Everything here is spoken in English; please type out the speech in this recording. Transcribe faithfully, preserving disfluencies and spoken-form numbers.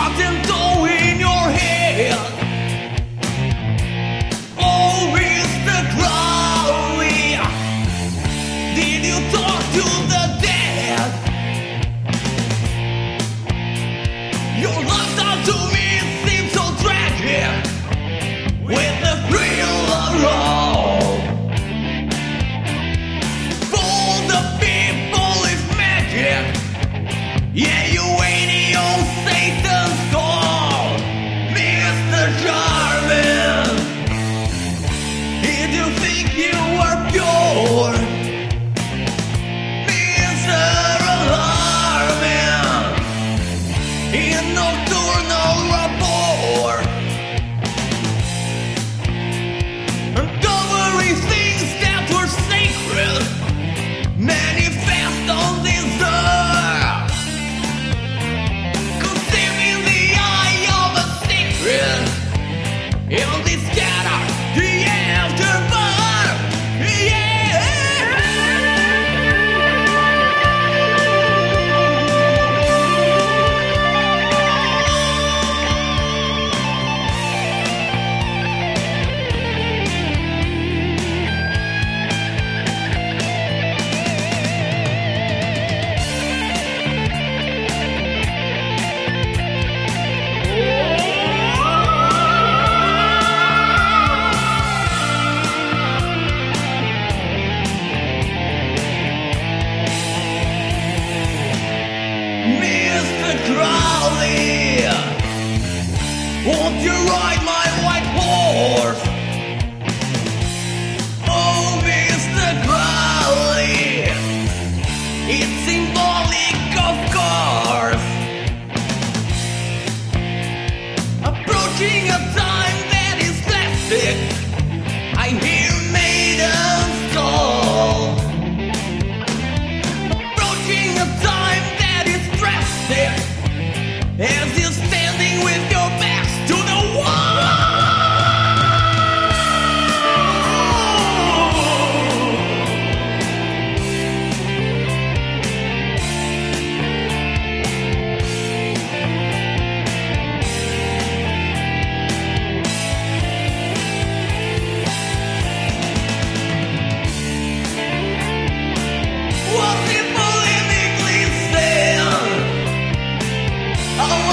and toe in your head. Oh, mister Crowley, did you talk to the dead? Your lifestyle to me seems so tragic, with the thrill of roll. For the people is magic. Yeah, you waiting on Satan's call, Mister Jarman. Did you think you were pure, Mister Alarming? In nocturnal rapport, uncovering things that were sacred, manifest on this earth, conceiving the eye of a secret, and they scatter the afterbirth. Yeah. Mister Crowley, won't you ride my white horse? Oh, Mister Crowley, it's symbolic, of course, approaching a time that is plastic. I hear maidens call, approaching a time that is drastic, as you're standing with your backs to the wall. Was it politically sound? Oh,